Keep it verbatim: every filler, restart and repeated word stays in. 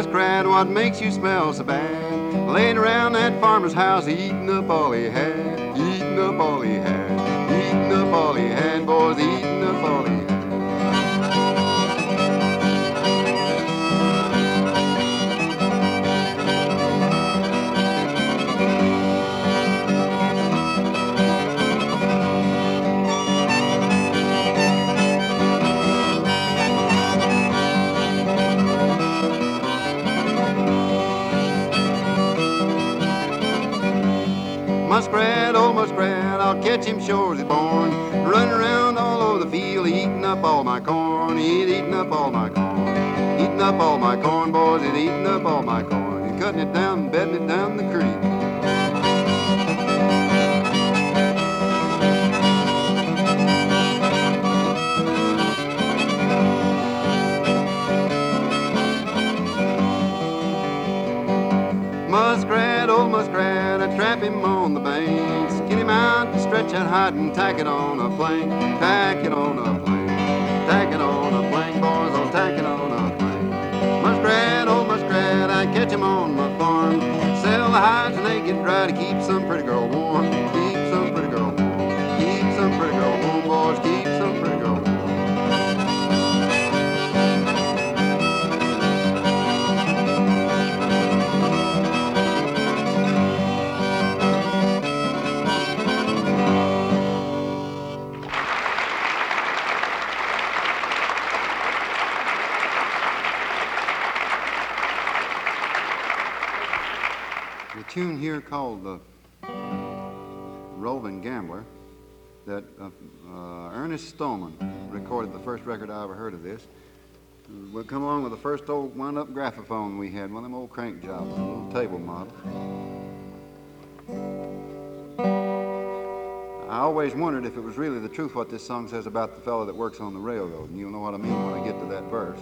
Muskrat, what makes you smell so bad? Laying around that farmer's house, eating up all he had, eating up all he had, eating up all he had, boys, eating up all he had. Muskrat, oh muskrat, I'll catch him sure as he's born. Running around all over the field, eating up all my corn. He's eating up all my corn. Eating up all my corn, boys, he's eating up all my corn. He's cutting it down and bedding it down the creek. Muskrat, oh muskrat, I trap him on the banks. Get him out to stretch that hide and tack it on a plank. Tack it on a plank. Tack it on a plank, boys, I'll tack it on a plank. Muskrat, oh muskrat, I catch him on my farm. Sell the hides and they get dry to keep some pretty girl warm. Keep some pretty girl warm. Keep some pretty girl warm, boys, keep some pretty girl warm. The tune here called the Roving Gambler that uh, uh, Ernest Stoneman recorded, the first record I ever heard of this. We'll come along with the first old wound-up graphophone we had, one of them old crank jobs, a little table model. I always wondered if it was really the truth what this song says about the fellow that works on the railroad, and you'll know what I mean when I get to that verse.